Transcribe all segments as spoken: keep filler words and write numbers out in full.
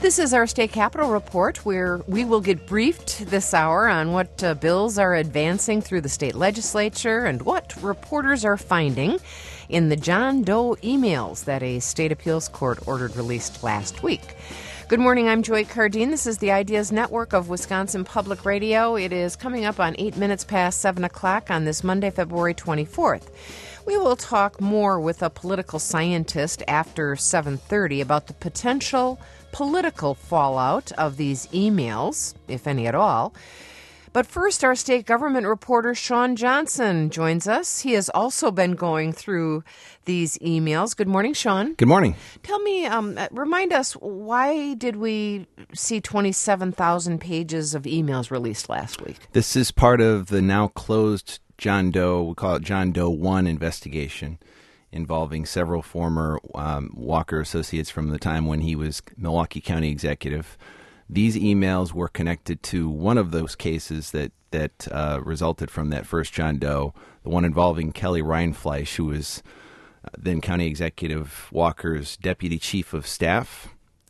This is our State Capitol Report, where we will get briefed this hour on what uh, bills are advancing through the state legislature and what reporters are finding in the John Doe emails that a state appeals court ordered released last week. Good morning, I'm Joy Cardine. This is the Ideas Network of Wisconsin Public Radio. It is coming up on eight minutes past seven o'clock on this Monday, February twenty-fourth. We will talk more with a political scientist after seven thirty about the potential political fallout of these emails, if any at all. But first, our state government reporter Sean Johnson joins us. He has also been going through these emails. Good morning, Sean. Good morning. Tell me, um, remind us, why did we see twenty-seven thousand pages of emails released last week? This is part of the now closed John Doe, we call it John Doe one investigation, involving several former um, Walker associates from the time when he was Milwaukee County executive. These emails were connected to one of those cases that, that uh, resulted from that first John Doe, the one involving Kelly Rindfleisch, who was uh, then County Executive Walker's deputy chief of staff,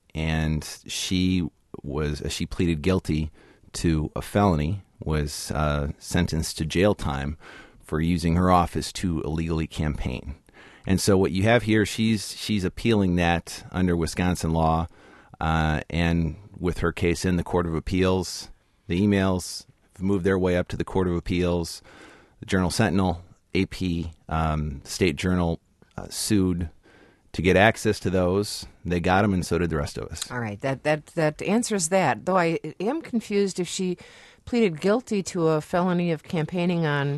and she was uh, she pleaded guilty to a felony, was uh, sentenced to jail time for using her office to illegally campaign. And so what you have here, she's she's appealing that under Wisconsin law, uh, and with her case in the Court of Appeals. The emails have moved their way up to the Court of Appeals. The Journal Sentinel, A P, um, State Journal uh, sued to get access to those. They got them, and so did the rest of us. All right, that that that answers that. Though I am confused if she pleaded guilty to a felony of campaigning on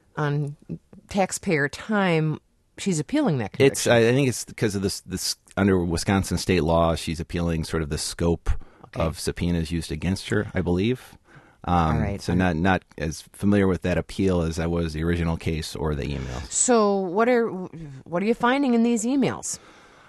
on taxpayer time. She's appealing that conviction. It's I think it's because of this this under Wisconsin state law. She's appealing sort of the scope okay. of subpoenas used against her, I believe. Um, All right. So not not as familiar with that appeal as I was the original case or the email. So what are what are you finding in these emails?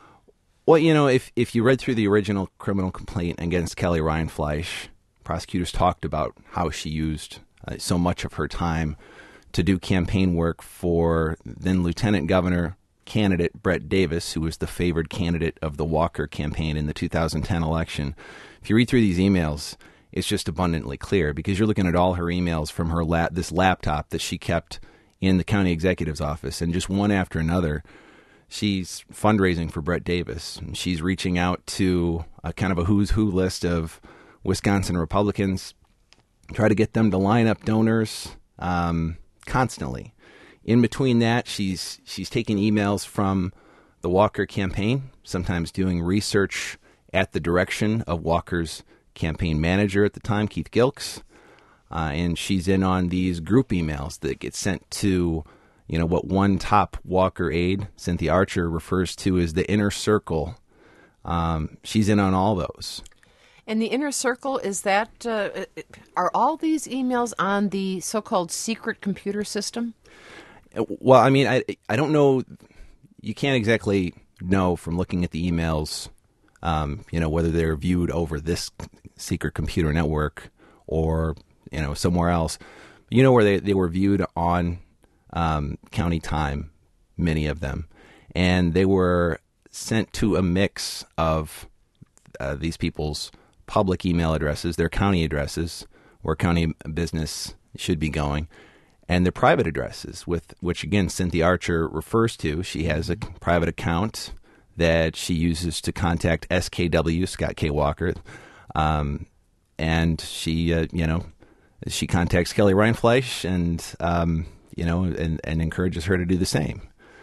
Well, you know, if if you read through the original criminal complaint against Kelly Rindfleisch, prosecutors talked about how she used uh, so much of her time to do campaign work for then Lieutenant Governor candidate Brett Davis, who was the favored candidate of the Walker campaign in the two thousand ten election. If you read through these emails, it's just abundantly clear because you're looking at all her emails from her lap, this laptop that she kept in the county executive's office, and just one after another, she's fundraising for Brett Davis. She's reaching out to a kind of a who's who list of Wisconsin Republicans, try to get them to line up donors um, constantly. In between that, she's she's taking emails from the Walker campaign, sometimes doing research at the direction of Walker's campaign manager at the time, Keith Gilks, uh, and she's in on these group emails that get sent to, you know, what one top Walker aide, Cynthia Archer, refers to as the inner circle. Um, she's in on all those. And the inner circle, is that, uh, are all these emails on the so-called secret computer system? Well, I mean, I I don't know. You can't exactly know from looking at the emails, um, you know, whether they're viewed over this secret computer network or, you know, somewhere else. You know where they, they were viewed on um, county time, many of them. And they were sent to a mix of uh, these people's public email addresses, their county addresses, where county business should be going, and their private addresses, with which, again, Cynthia Archer refers to. She has a private account that she uses to contact S K W, Scott K. Walker, um, and she, uh, you know, she contacts Kelly Rindfleisch and, um, you know, and, and encourages her to do the same.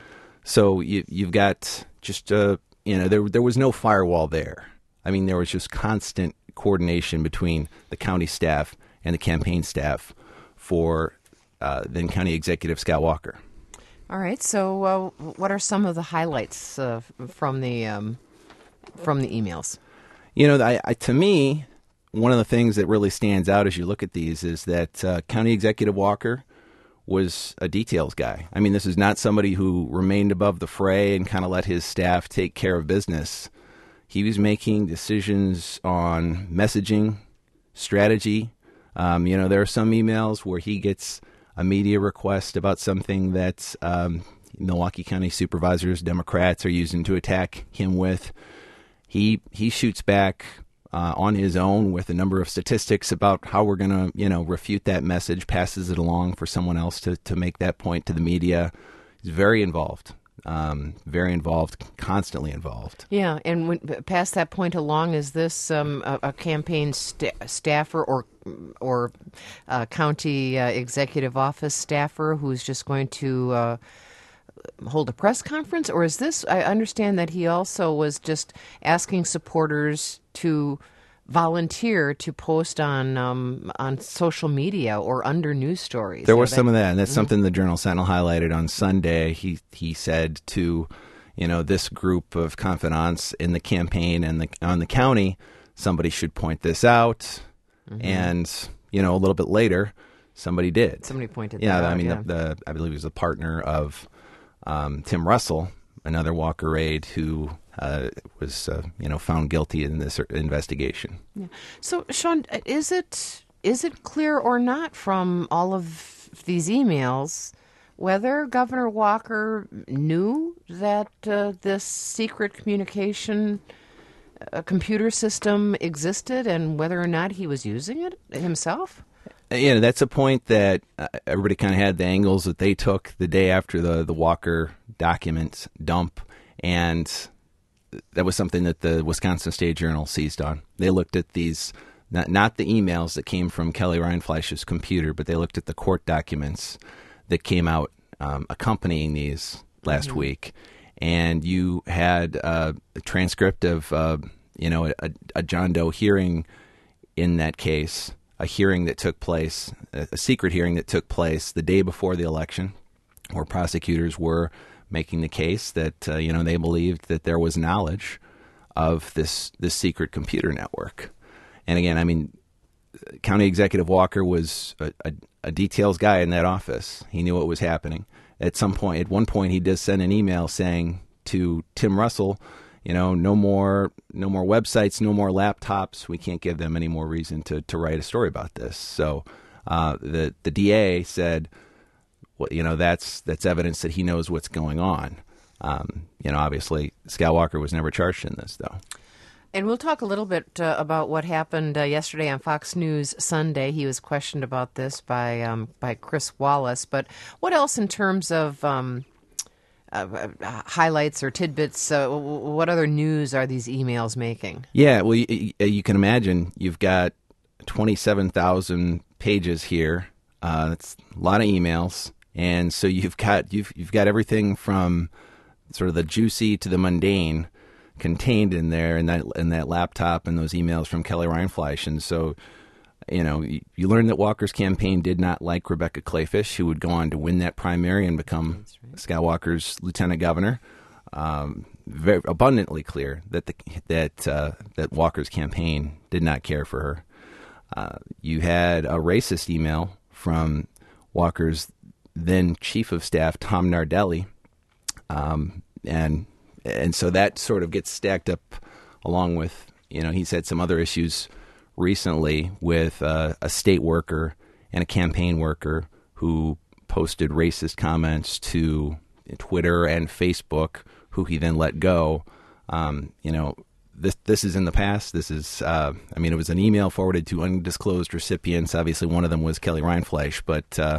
So you, you've got just, uh, you know, there there was no firewall there. I mean, there was just constant coordination between the county staff and the campaign staff for Uh, then County Executive Scott Walker. All right. So, uh, what are some of the highlights uh, from the um, from the emails? You know, I, I, to me, one of the things that really stands out as you look at these is that uh, County Executive Walker was a details guy. I mean, this is not somebody who remained above the fray and kind of let his staff take care of business. He was making decisions on messaging, strategy. Um, you know, there are some emails where he gets a media request about something that um, Milwaukee County supervisors, Democrats, are using to attack him with. He he shoots back uh, on his own with a number of statistics about how we're going to, you know, refute that message, passes it along for someone else to, to make that point to the media. He's very involved, um, very involved, constantly involved. Yeah, and when, pass that point along, is this um, a, a campaign sta- staffer or or uh, county uh, executive office staffer who's just going to uh, hold a press conference? Or is this, I understand that he also was just asking supporters to volunteer to post on um, on social media or under news stories. There was some of that, and that's mm-hmm. something the Journal Sentinel highlighted on Sunday. He he said to, you know, this group of confidants in the campaign and the, on the county, somebody should point this out. Mm-hmm. And, you know, a little bit later, somebody did. Somebody pointed yeah, that I out. mean, Yeah, the, the I believe he was a partner of um, Tim Russell, another Walker aide who uh, was, uh, you know, found guilty in this investigation. Yeah. So, Sean, is it is it clear or not from all of these emails whether Governor Walker knew that uh, this secret communication uh, computer system existed and whether or not he was using it himself? Yeah, that's a point that uh, everybody kind of had the angles that they took the day after the, the Walker documents dump, and that was something that the Wisconsin State Journal seized on. They looked at these, not, not the emails that came from Kelly Rindfleisch's computer, but they looked at the court documents that came out um, accompanying these last mm-hmm. week, and you had uh, a transcript of, uh, you know, a, a John Doe hearing in that case, a hearing that took place, a secret hearing that took place the day before the election, where prosecutors were making the case that, uh, you know, they believed that there was knowledge of this this secret computer network. And again, I mean, County Executive Walker was a, a, a details guy in that office. He knew what was happening. At some point, at one point, he did send an email saying to Tim Russell, you know, no more, no more websites, no more laptops. We can't give them any more reason to, to write a story about this. So uh, the the D A said, well, you know, that's that's evidence that he knows what's going on. Um, you know, obviously, Scott Walker was never charged in this, though. And we'll talk a little bit uh, about what happened uh, yesterday on Fox News Sunday. He was questioned about this by um, by Chris Wallace. But what else in terms of um, uh, uh, highlights or tidbits? Uh, what other news are these emails making? Yeah, well, you, you can imagine you've got twenty-seven thousand pages here. Uh, that's a lot of emails, and so you've got you've you've got everything from sort of the juicy to the mundane contained in there in that in that laptop and those emails from Kelly Rindfleisch. And so, you know, you, you learn that Walker's campaign did not like Rebecca Kleefisch, who would go on to win that primary and become right. Scott Walker's lieutenant governor. Um, very abundantly clear that the that uh, that Walker's campaign did not care for her. Uh, you had a racist email from Walker's then chief of staff, Tom Nardelli, um, and and so that sort of gets stacked up along with, you know, he's had some other issues recently with uh, a state worker and a campaign worker who posted racist comments to Twitter and Facebook, who he then let go. Um, you know, this this is in the past. This is, uh, I mean, it was an email forwarded to undisclosed recipients. Obviously, one of them was Kelly Rindfleisch, but uh,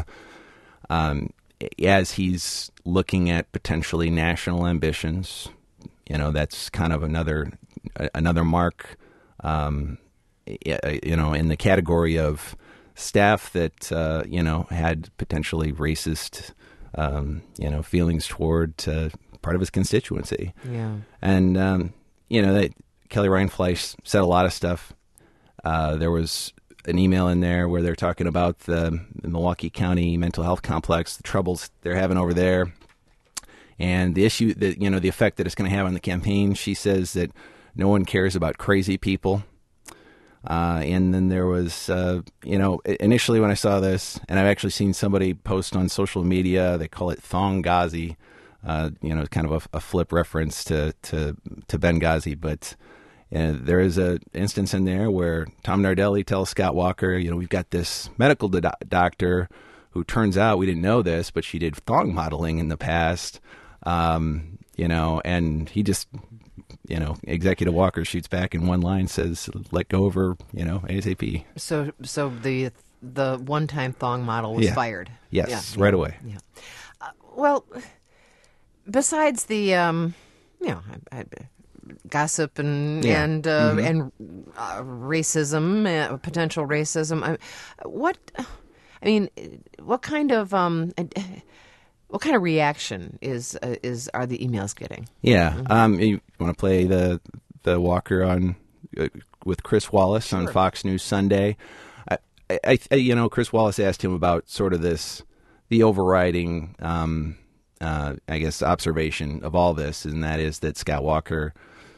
um, as he's looking at potentially national ambitions, you know, that's kind of another another mark, um, you know, in the category of staff that, uh, you know, had potentially racist, um, you know, feelings toward uh, part of his constituency. Yeah. And, um, you know, they, Kelly Rindfleisch said a lot of stuff. Uh, there was an email in there where they're talking about the, the Milwaukee County mental health complex, the troubles they're having over there, and the issue that, you know, the effect that it's going to have on the campaign. She says that no one cares about crazy people. Uh, and then there was, uh, you know, initially when I saw this, and I've actually seen somebody post on social media, they call it Thongazi, uh, you know, kind of a, a flip reference to, to, to Benghazi, but and there is an instance in there where Tom Nardelli tells Scott Walker, you know, we've got this medical do- doctor who turns out, we didn't know this, but she did thong modeling in the past, um, you know, and he just you know, Executive Walker shoots back in one line, says, let go of her, you know, ASAP. So so the the one-time thong model was Yeah. fired? Yes, Yeah. right away. Yeah. Uh, well, besides the, um, you know, I, I, gossip and Yeah. and uh, Mhm. and uh, racism, uh, potential racism. I, what, I mean, what kind of um, what kind of reaction is uh, is are the emails getting? Yeah. Mm-hmm. Um, you want to play the the Walker on uh, with Chris Wallace Sure. on Fox News Sunday? I, I, I, you know, Chris Wallace asked him about sort of this, the overriding, um, uh, I guess, observation of all this, and that is that Scott Walker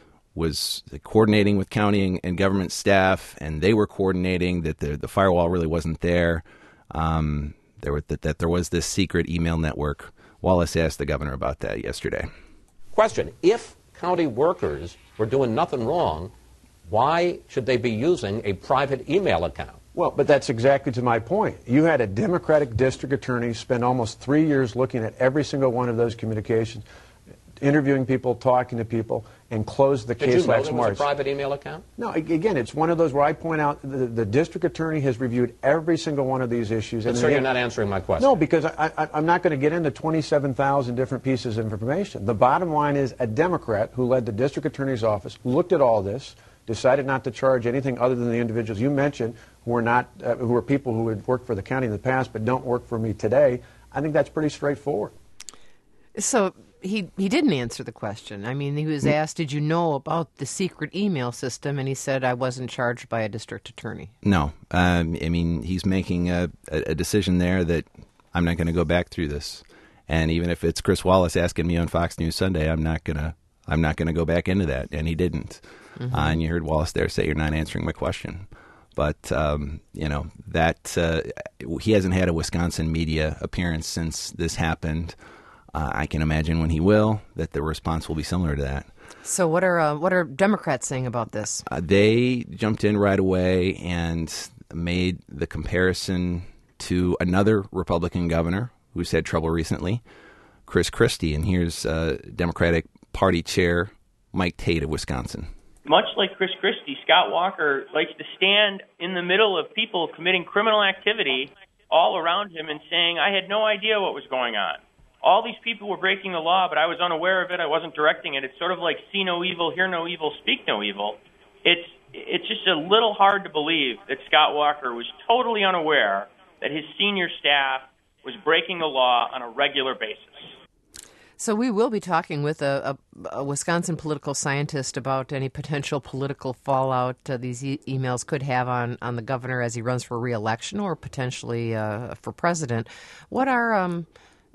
was coordinating with county and government staff, and they were coordinating, that the the firewall really wasn't there. Um, there were that, that there was this secret email network. Wallace asked the governor about that yesterday. Question: if county workers were doing nothing wrong, why should they be using a private email account? Well, but that's exactly to my point. You had a Democratic district attorney spend almost three years looking at every single one of those communications, interviewing people, talking to people, and close the Did case you know last there was March. a private email account? No, a- again, it's one of those where I point out the, the district attorney has reviewed every single one of these issues. But and sir, they- you're not answering my question. No, because I, I, I'm not going to get into twenty-seven thousand different pieces of information. The bottom line is a Democrat who led the district attorney's office looked at all this, decided not to charge anything other than the individuals you mentioned, who are not, uh, who are people who had worked for the county in the past but don't work for me today. I think that's pretty straightforward. So he he didn't answer the question. I mean, he was asked, "Did you know about the secret email system?" And he said, "I wasn't charged by a district attorney." No, um, I mean, he's making a, a, a decision there that I'm not going to go back through this, and even if it's Chris Wallace asking me on Fox News Sunday, I'm not gonna I'm not gonna go back into that, and he didn't. Mm-hmm. Uh, and you heard Wallace there say, "You're not answering my question." But um, you know that uh, he hasn't had a Wisconsin media appearance since this happened. Uh, I can imagine when he will, that the response will be similar to that. So what are uh, what are Democrats saying about this? Uh, they jumped in right away and made the comparison to another Republican governor who's had trouble recently, Chris Christie. And here's uh, Democratic Party Chair Mike Tate of Wisconsin. Much like Chris Christie, Scott Walker likes to stand in the middle of people committing criminal activity all around him and saying, I had no idea what was going on. All these people were breaking the law, but I was unaware of it. I wasn't directing it. It's sort of like see no evil, hear no evil, speak no evil. It's it's just a little hard to believe that Scott Walker was totally unaware that his senior staff was breaking the law on a regular basis. So we will be talking with a, a, a Wisconsin political scientist about any potential political fallout uh, these e- emails could have on, on the governor as he runs for re-election or potentially uh, for president. What are um,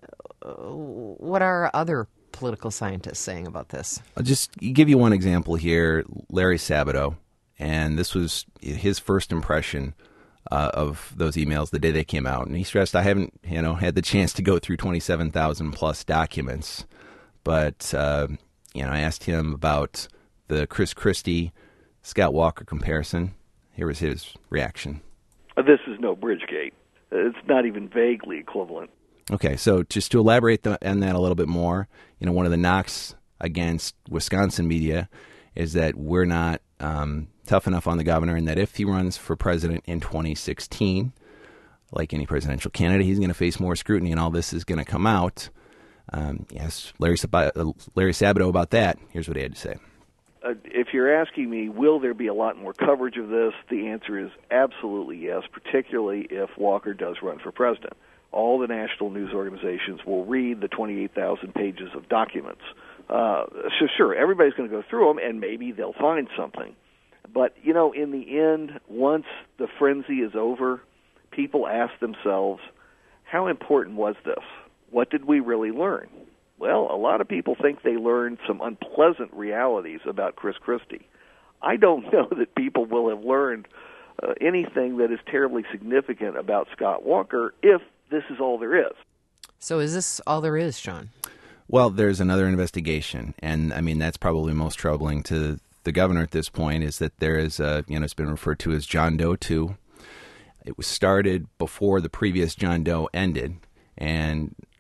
what are other political scientists saying about this? I'll just give you one example here. Larry Sabato, and this was his first impression uh, of those emails the day they came out. And he stressed, I haven't, you know, had the chance to go through twenty-seven thousand plus documents, but, uh, you know, I asked him about the Chris Christie, Scott Walker comparison. Here was his reaction. This is no Bridgegate. It's not even vaguely equivalent. Okay, so just to elaborate the, on that a little bit more, you know, one of the knocks against Wisconsin media is that we're not um, tough enough on the governor, and that if he runs for president in twenty sixteen, like any presidential candidate, he's going to face more scrutiny, and all this is going to come out. Um, yes, Larry, Sab- Larry Sabato about that. Here's what he had to say. Uh, if you're asking me, will there be a lot more coverage of this, the answer is absolutely yes, particularly if Walker does run for president. All the national news organizations will read the twenty-eight thousand pages of documents. Uh, so sure, everybody's going to go through them, and maybe they'll find something. But, you know, in the end, once the frenzy is over, people ask themselves, how important was this? What did we really learn? Well, a lot of people think they learned some unpleasant realities about Chris Christie. I don't know that people will have learned uh, anything that is terribly significant about Scott Walker if this is all there is. So is this all there is, Sean? Well, there's another investigation, and I mean that's probably most troubling to the governor at this point is that there is a, you know, it's been referred to as John Doe two. It was started before the previous John Doe ended, and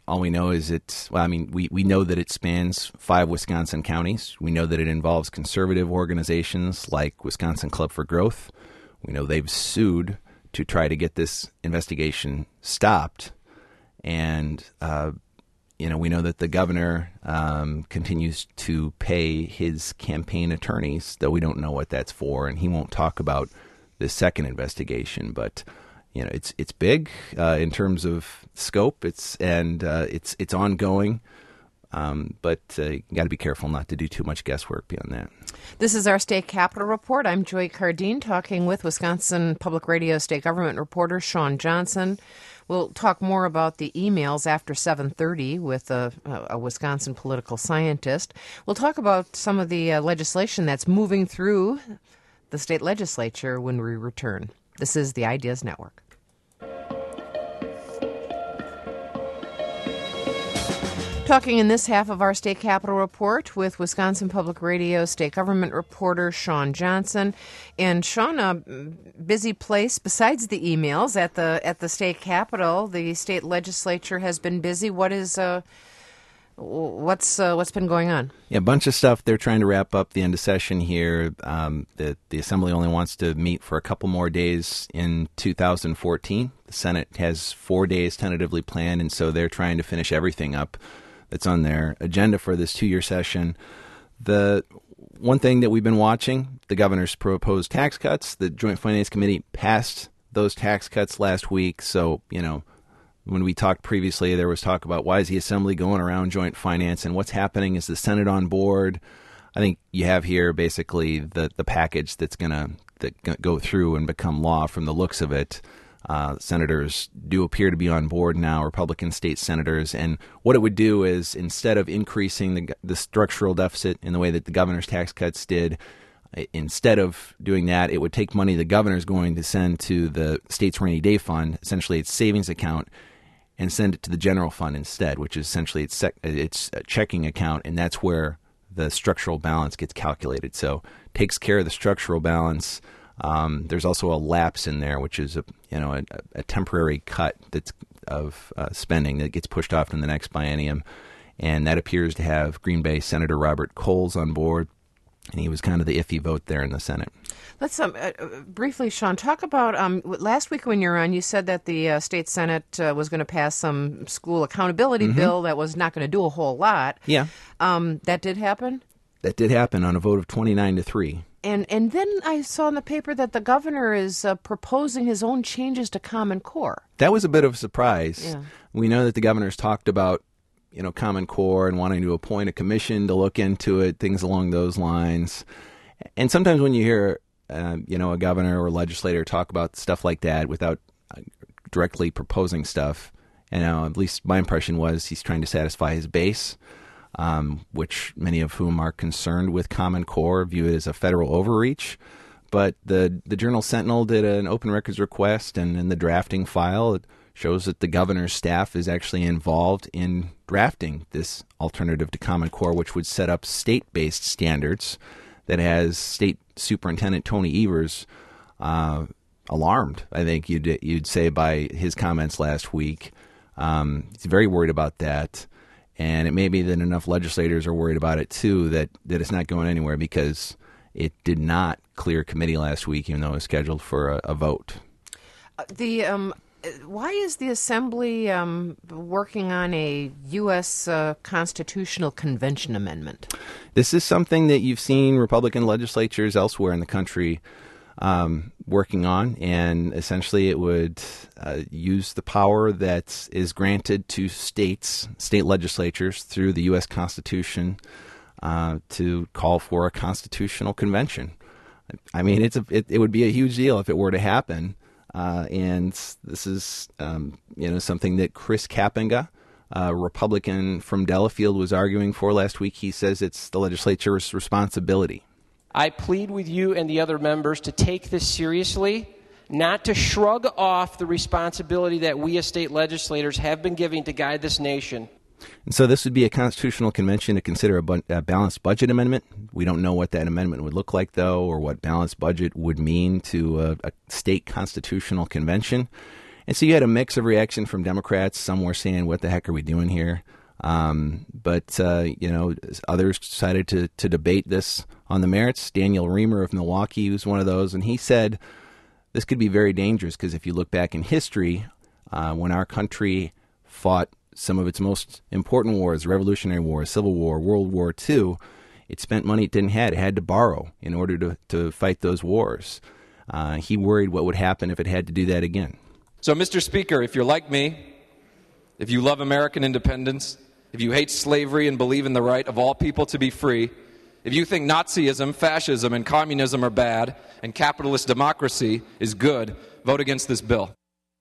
all we know is it's, well, I mean, we, we know that it spans five Wisconsin counties. We know that it involves conservative organizations like Wisconsin Club for Growth. We know they've sued to try to get this investigation stopped. And, uh, you know, we know that the governor um, continues to pay his campaign attorneys, though we don't know what that's for, and he won't talk about the second investigation. But, you know, it's it's big uh, in terms of scope. It's and uh, it's it's ongoing. Um, but uh, you got to be careful not to do too much guesswork beyond that. This is our State Capitol Report. I'm Joy Cardine, talking with Wisconsin Public Radio state government reporter Shawn Johnson. We'll talk more about the emails after seven thirty with a, a Wisconsin political scientist. We'll talk about some of the uh, legislation that's moving through the state legislature when we return. This is the Ideas Network. Talking in this half of our State Capitol Report with Wisconsin Public Radio state government reporter Shawn Johnson. And Shawn, a busy place besides the emails at the at the state capitol. The state legislature has been busy. What is uh, what's uh, what's been going on? Yeah, a bunch of stuff. They're trying to wrap up the end of session here. Um, the the Assembly only wants to meet for a couple more days in two thousand fourteen. The Senate has four days tentatively planned, and so they're trying to finish everything up that's on their agenda for this two-year session. The one thing that we've been watching, the governor's proposed tax cuts. The Joint Finance Committee passed those tax cuts last week. So, you know, when we talked previously, there was talk about why is the Assembly going around joint finance, and what's happening? Is the Senate on board? I think you have here basically the, the package that's going to that go through and become law from the looks of it. Uh, senators do appear to be on board now, Republican state senators. And what it would do is, instead of increasing the, the structural deficit in the way that the governor's tax cuts did, instead of doing that, it would take money the governor's going to send to the state's rainy day fund, essentially its savings account, and send it to the general fund instead, which is essentially its, sec- its checking account. And that's where the structural balance gets calculated. So it takes care of the structural balance. Um, there's also a lapse in there, which is a you know a, a temporary cut that's of uh, spending that gets pushed off in the next biennium, and that appears to have Green Bay Senator Robert Coles on board, and he was kind of the iffy vote there in the Senate. Let's um, uh, briefly, Shawn, talk about um, last week when you were on. You said that the uh, state Senate uh, was going to pass some school accountability mm-hmm. bill that was not going to do a whole lot. Yeah, um, that did happen. That did happen on a vote of twenty-nine to three. And and then I saw in the paper that the governor is uh, proposing his own changes to Common Core. That was a bit of a surprise. Yeah. We know that the governor's talked about, you know, Common Core and wanting to appoint a commission to look into it, things along those lines. And sometimes when you hear, uh, you know, a governor or legislator talk about stuff like that without directly proposing stuff, you know, at least my impression was he's trying to satisfy his base. Um, which many of whom are concerned with Common Core view it as a federal overreach. But the the Journal Sentinel did an open records request, and in the drafting file, it shows that the governor's staff is actually involved in drafting this alternative to Common Core, which would set up state-based standards that has State Superintendent Tony Evers uh, alarmed, I think you'd, you'd say, by his comments last week. Um, he's very worried about that. And it may be that enough legislators are worried about it, too, that, that it's not going anywhere because it did not clear committee last week, even though it was scheduled for a, a vote. Uh, the um, why is the Assembly um, working on a U S Uh, Constitutional Convention amendment? This is something that you've seen Republican legislatures elsewhere in the country Um, working on, and essentially it would uh, use the power that is granted to states, state legislatures through the U S Constitution uh, to call for a constitutional convention. I mean, it's a, it, it would be a huge deal if it were to happen, uh, and this is um, you know something that Chris Kapenga, a Republican from Delafield, was arguing for last week. He says it's the legislature's responsibility. I plead with you and the other members to take this seriously, not to shrug off the responsibility that we as state legislators have been giving to guide this nation. And so this would be a constitutional convention to consider a, bu- a balanced budget amendment. We don't know what that amendment would look like, though, or what balanced budget would mean to a, a state constitutional convention. And so you had a mix of reaction from Democrats. Some were saying, what the heck are we doing here? Um, but, uh, you know, others decided to, to debate this on the merits. Daniel Reamer of Milwaukee was one of those, and he said this could be very dangerous because if you look back in history, uh, when our country fought some of its most important wars, Revolutionary War, Civil War, World War Two, it spent money it didn't have. It had to borrow in order to, to fight those wars. Uh, he worried what would happen if it had to do that again. So, Mister Speaker, if you're like me, if you love American independence, if you hate slavery and believe in the right of all people to be free, if you think Nazism, fascism, and communism are bad and capitalist democracy is good, vote against this bill.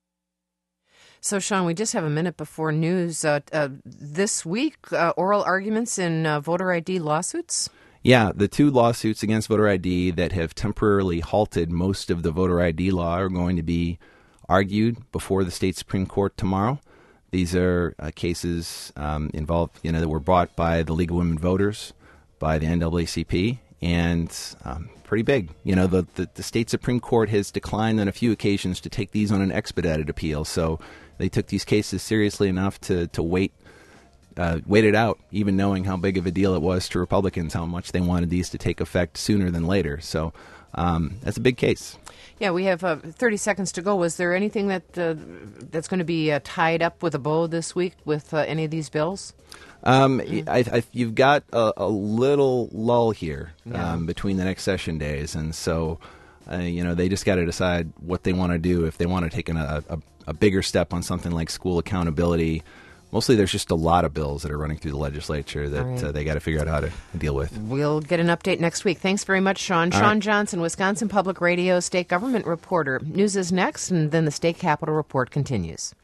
So, Sean, we just have a minute before news. Uh, uh, this week, uh, oral arguments in uh, voter I D lawsuits? Yeah, the two lawsuits against voter I D that have temporarily halted most of the voter I D law are going to be argued before the state Supreme Court tomorrow. These are uh, cases um, involved, you know, that were brought by the League of Women Voters, by the N double A C P, and um, pretty big. You know, the, the the state Supreme Court has declined on a few occasions to take these on an expedited appeal, so they took these cases seriously enough to to wait uh, wait it out, even knowing how big of a deal it was to Republicans, how much they wanted these to take effect sooner than later. So um, that's a big case. Yeah, we have uh, thirty seconds to go. Was there anything that uh, that's going to be uh, tied up with a bow this week with uh, any of these bills? Um, mm-hmm. I, I, you've got a, a little lull here yeah. um, between the next session days, and so uh, you know they just got to decide what they want to do. If they want to take an, a, a, a bigger step on something like school accountability. Mostly there's just a lot of bills that are running through the legislature that right. uh, they got to figure out how to deal with. We'll get an update next week. Thanks very much, Sean. All Sean right. Johnson, Wisconsin Public Radio state government reporter. News is next, and then the State Capitol Report continues.